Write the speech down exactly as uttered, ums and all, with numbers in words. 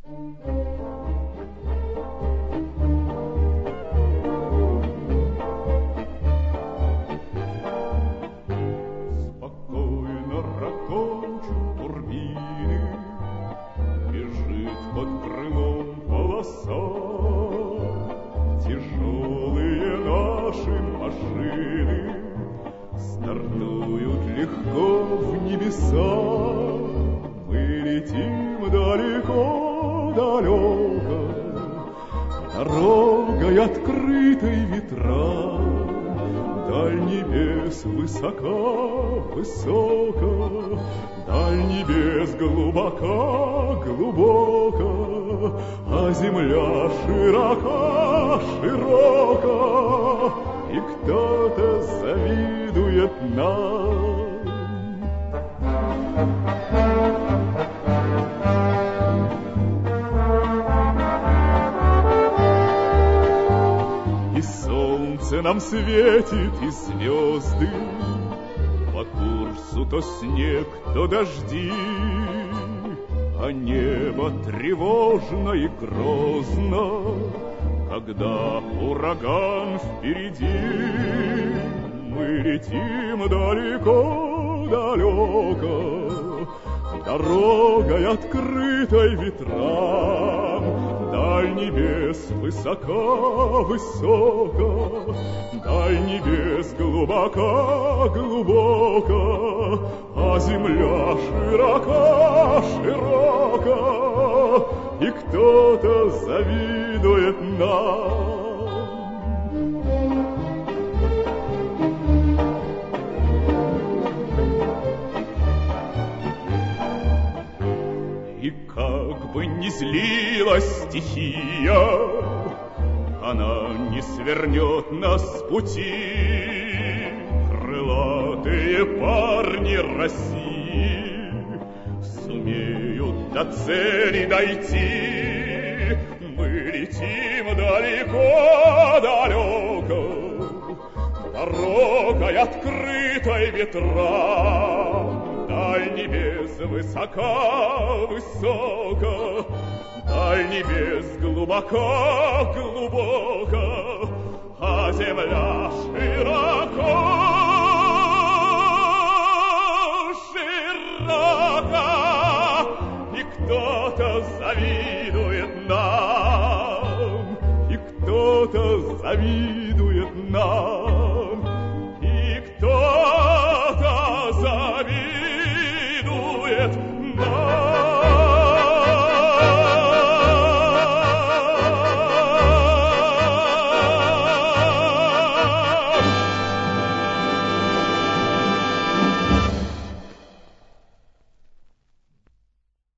Спокойно ракочут турбины, бежит под крылом полоса. Тяжелые наши машины стартуют легко в небеса. Мы летим далеко-далеко, дорогой открытой ветрам. Даль небес высока-высоко, даль небес глубока-глубоко, а земля широка-широка, и кто-то завидует нам. И солнце нам светит, и звезды, по курсу то снег, то дожди, а небо тревожно и грозно, когда ураган впереди. Мы летим далеко-далеко, дорогой открытой ветрам. Даль небес высока-высоко, даль небес глубока-глубоко, а земля широка-широка, и кто-то завидует нам. И как бы ни злилась стихия, она не свернет нас с пути. Крылатые парни России сумеют до цели дойти. Мы летим далеко-далеко, дорогой открытой ветрам. Даль небес высока-высоко, даль небес глубоко-глубоко, а земля широко-широко, и кто-то завидует нам, и кто-то завидует нам.